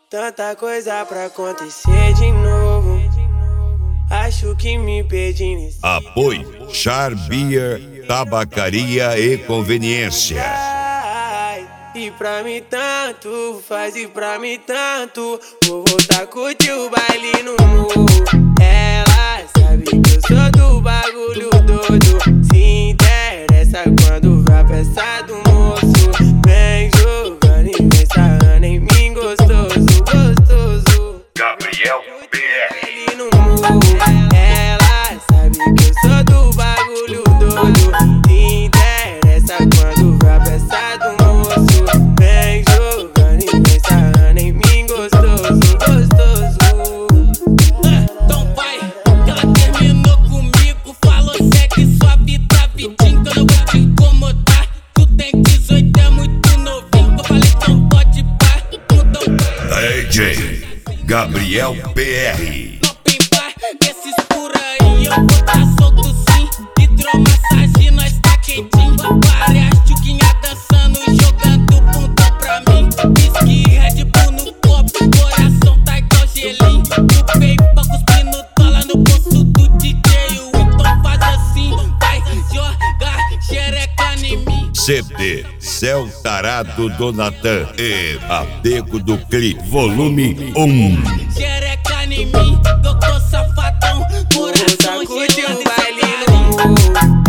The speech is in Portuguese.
Tanta coisa pra acontecer de novo. Acho que me perdi nesse. Apoio Char Beer, Tabacaria e Conveniência. E pra mim tanto, faz e pra mim tanto. Vou voltar a curtir o baile no morro. Ela sabe que eu sou do bagulho doido. Se interessa quando vai a peça do moço. Vem jogando e vem sarrando em mim gostoso, gostoso. Gabriel BR. Ela sabe que eu sou do bagulho doido. Se interessa quando vai a peça do moço. Vem jogando e vem sarrando em mim gostoso, gostoso. Então vai, que ela terminou comigo. Falou segue sua vida vidinho, que eu não vou te incomodar. Tu tem 18, é muito novinho. Eu falei então pode pá, então vai. DJ Gabriel BR. No pimbar, desses por aí eu vou tá solto sim. Hidromassagem, nós tá quentinho. Várias tchuquinhas dançando e jogando bundão pra mim. Whisky, Red Bull no copo, coração tá igual gelinho. Chupei pra cuspir no dólar no bolso do DJ. Então faz assim, vai jogar xereca em mim. CD Céu Tarado do Natan e Apego do Cli, volume 1. Xereca em mim, eu tô safadão. Coração Curte gelado o e baile sem carinho. no morro.